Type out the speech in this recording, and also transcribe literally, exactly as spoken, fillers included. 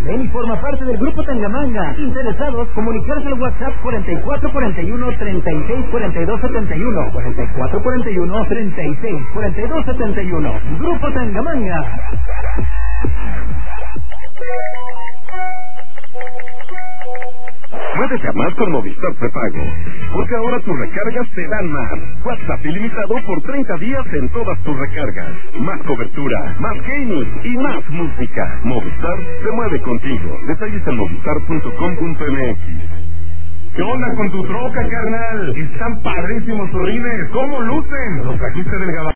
Ven y forma parte del Grupo Tangamanga. Interesados, comunicarse al WhatsApp cuarenta y cuatro cuarenta y uno treinta y seis cuarenta y dos setenta y uno. cuarenta y cuatro cuarenta y uno treinta y seis cuarenta y dos setenta y uno. Grupo Tangamanga. Muévete a más con Movistar Prepago, porque ahora tus recargas te dan más. WhatsApp ilimitado por treinta días en todas tus recargas. Más cobertura, más gaming y más música. Movistar se mueve contigo. Detalles en movistar punto com punto m x. ¿Qué onda con tu troca, carnal? Están padrísimos tus rines. ¿Cómo lucen? Los trajiste del Gabán.